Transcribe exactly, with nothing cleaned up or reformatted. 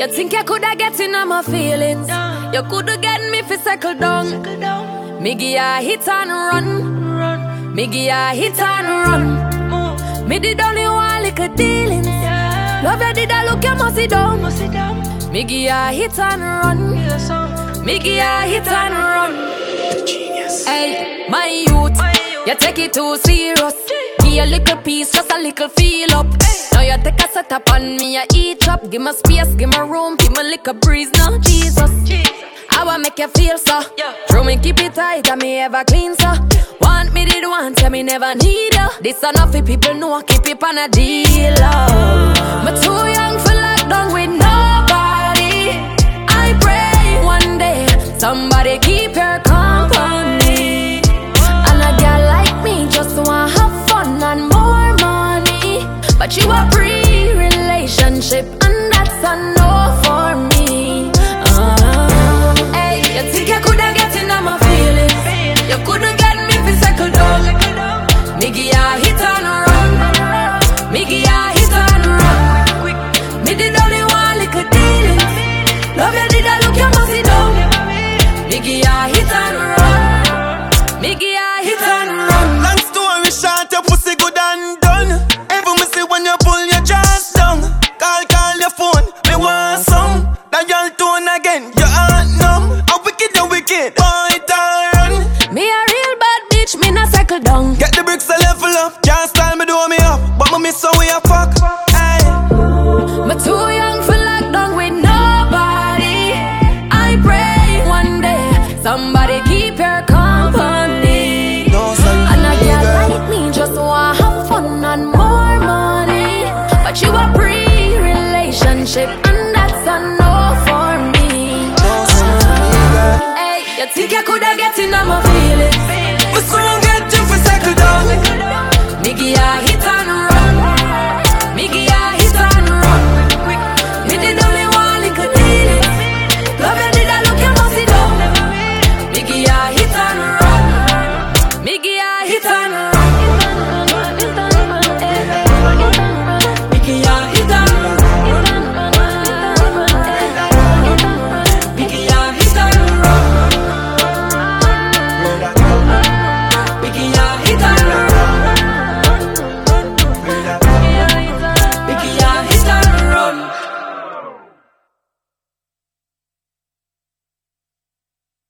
You think you coulda get in on my feelings? You coulda get me fi settle down. Me give ya hit and run. Me give ya hit and run. Me did only one little dealings. Love you did I look you must sit down. Me give ya hit and run. Me give ya hit and run. Hey, my youth, you take it too serious. Give a little piece, just a little feel up. Now you take a set up on me, you eat up. Give me space, give me room, give me little breeze now, Jesus. I wanna make you feel so. Throw me, keep it tight, and me ever clean so. Want me did want, tell me never need you. This enough for people know, keep it on a deal. Oh. Me too young for lockdown with nobody. I pray one day somebody keep your company. And a girl like me just wanna have fun and more money. But you a pre-relationship and that's a no for me. uh, Hey, you think you coulda get in on my feelings? You coulda get me fi settle down. Me give ya hit and run. Me give ya hit and run. Me did only one little dealings. Love you did I look you must sit down. Me give ya hit and run. Me give ya hit and run. Long story short, your pussy good and done. Every me see when you pull your jaws down. Call, call your phone, me want some. Dial tone again, your heart numb. A wicked, a wicked, boy, run. Me a real bad bitch, me not cycle down. Get the bricks a level up. Can't style me, do me up. But me miss how we a fuck. Hey. Me too young for lockdown with nobody. I pray one day somebody keep your company. No, son, and a girl like me just wanna have fun and more money. But you a pre-relationship and that's a no for me. no, son, Hey, you think you coulda get in on my feelings? we soon get you for settle down. Me give ya